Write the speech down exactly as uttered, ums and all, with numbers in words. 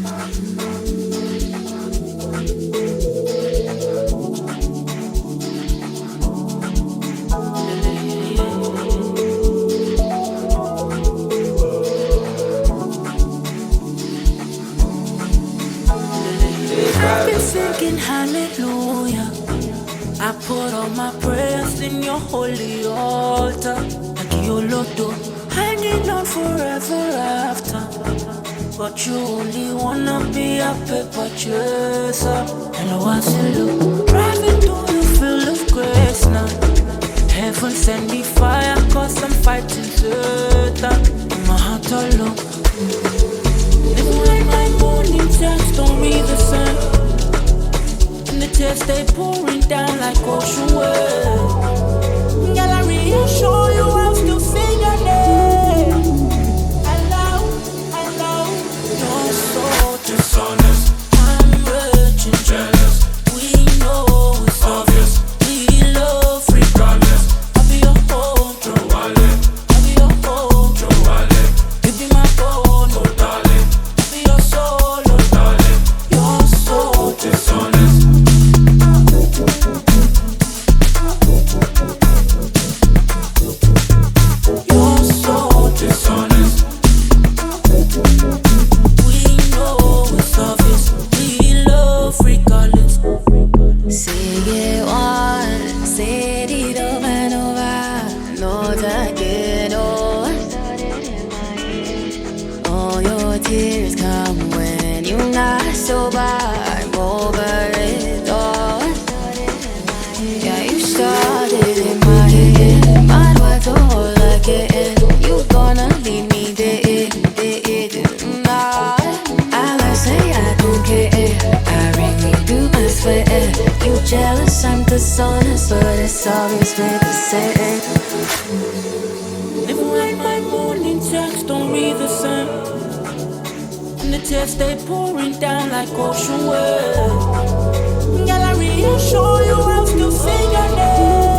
I've been singing hallelujah. I put all my prayers in your holy altar. Like your lotto, hanging on forever after. But you only wanna be a paper chaser. Hello, I say look, driving through the field of grace now. Heaven send me fire, cause I'm fighting Satan. In my heart alone. Even when my morning text don't read the sun, and the tears stay pouring down like ocean waves. Girl, I reassure you I'll still sing your name. I love, I love you're so dishonest. I'm virgin, jealous. We know it's obvious. We love regardless. I'll be your home, Joe Wallet. I'll be your home, Joe Wallet. You be my phone, oh darling. I'll be your soul, oh darling. You're so dishonest. You're so dishonest. We know it's obvious. We love regardless. Say it once, say it over and over. No again, oh. All your tears come when you're not sober. I'm over it all. Yeah, you started in my head. My words all again. You gonna leave me there, there, nah. I might say I don't care. I really do, I swear. You jealous, I'm dishonest, but it's always with the same. Even when my morning text don't read the sun, and the tears stay pouring down like ocean waves. Girl, I reassure you I'll still sing your name.